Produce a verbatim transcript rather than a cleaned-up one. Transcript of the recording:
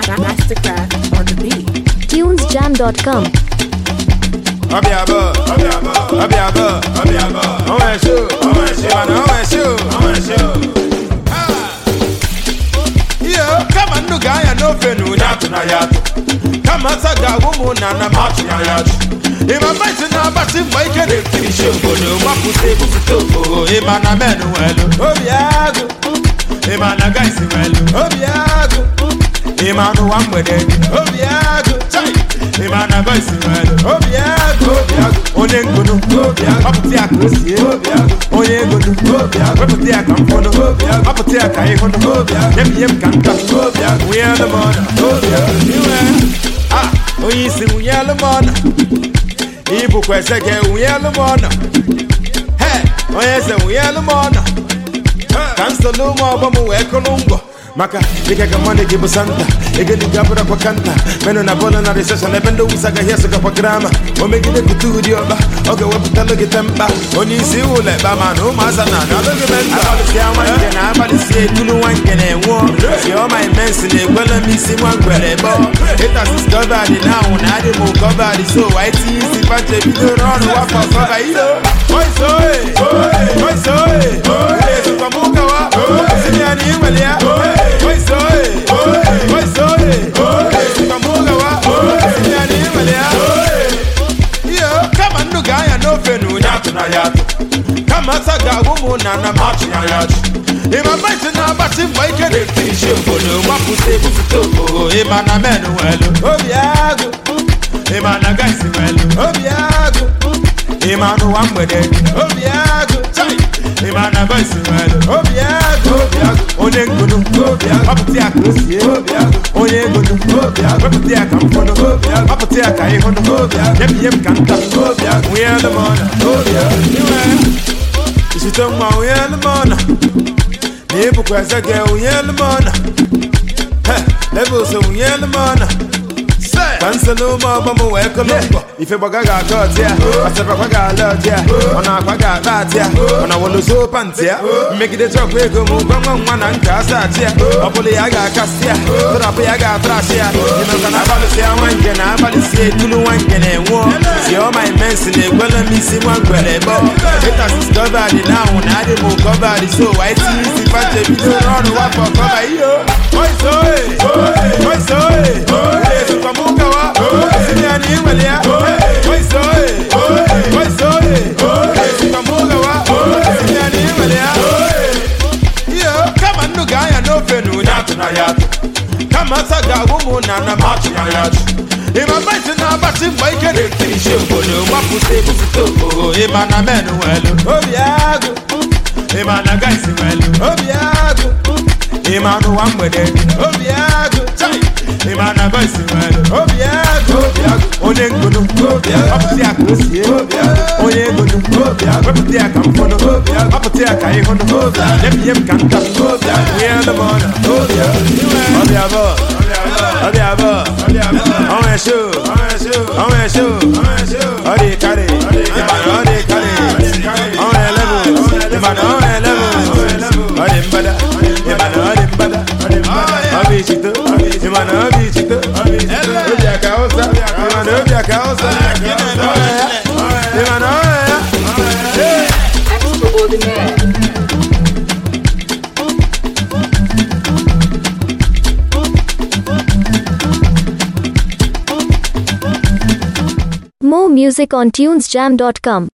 Mastercraft on the beat. tunes jam dot com. Obiabo, Obiabo, Obiabo, Obiabo. On va show, on va show, on va show, on va show. Yo, come on, no guy, I know fenu nyatu na yatu. Come on, saga wumu na na machu na yatu. Ima maisi na basi mwaike de finish yo bono. Mapute bufutoko, ima na menu welu. Obiago, ima na gaisi welu. Obiago, ima no wamwede. Obiago, chai. Imana voice welu Obiago, onye ngono Maputi akosie onye ngono Maputi akamfono Maputi akaihono Yem yem kanta Uyele mona Ah, oyisi uyele mona Ibu kweseke uyele mona Hey, oyese uyele mona Kansolo mo bomu wekolungo Maka, nika money gibu santa Ega liga pura kwa kanta Meno na bola na recession Ebendo usaga hiya suka kwa grama Omegide kutudio ba Oge weputa logi tempa Oni isi ule ba manu masana Na logi menta Abali siya wange na abali siya Tulu wange ne wo Si oma imensi ne Gwele misi mwangwele bo Ita discovery now Na adi mu covery So I T isi panche video run Wapa cover ilo Oi soe Oi soe Oi suka muka wa Sini ani imwele ya Oi soe Oi soe Suka muka wa Sini ani imwele ya Yo Kama nuga ya no fenu Nyatu na yatu Kama saga wumu na na machu na yatu Ima maisi na basi mwaike de finish yo bono Mapute bufutoko Ima na menu welu Obiago Ima na gaisi welu Obiago Ima no wamwede Obiago Chai Ima na voice welu Obiago Onye ngono Maputi akosie onye ngono Maputi akamfono Maputi akaihono Yem yem kanta Uyele mona Isitomwa uyele mona Nibu kwezege uyele mona Levels uyele mona Kansalo mo bomu weko longo Ife boga ga gotia Asepa kwa ga lotia Ona kwa ga batia Ona wolo so pantia Make the talk we go mu Gwa mwa na nka satia Opuli ya ga kastia Trapu ya ga trashia Ino kana bali siya wange na bali siya Tulu wange ne wo Si oma imensi ne Gwele misi mwangwele bo Ita discovery now Na adi mu covery So I T isi panche video run Wapo cover iyo Oi soe Oi soe Suka muka wa Sini ani imwele ya Oi soe Oi soe Suka muka wa Sini ani imwele ya Yo Kama nuga ya no fenu Nyatu na yatu Kama saga wumu na na machu na yatu Ima maisi na basi mwaike de finish yo bono Mapute bufutoko Ima na menu welu Obiago Ima na gaisi welu Obiago Ima no wamwede Obiago Chai Ima na voice welu Obiago Onye ngono Maputi akosie onye ngono Maputi akamfono Maputi akaihono Yem yem kanta Uyele mona Obiabo Obiabo Onwe show Onwe show Odi kare Imana odi kare Onwe level Imana onwe level Odi mbada Imana odi mbada Obi chito Imana obi chito Obi akaosa Imana obi akaosa Imana oya Extraordinaire. More music on tunes jam dot com.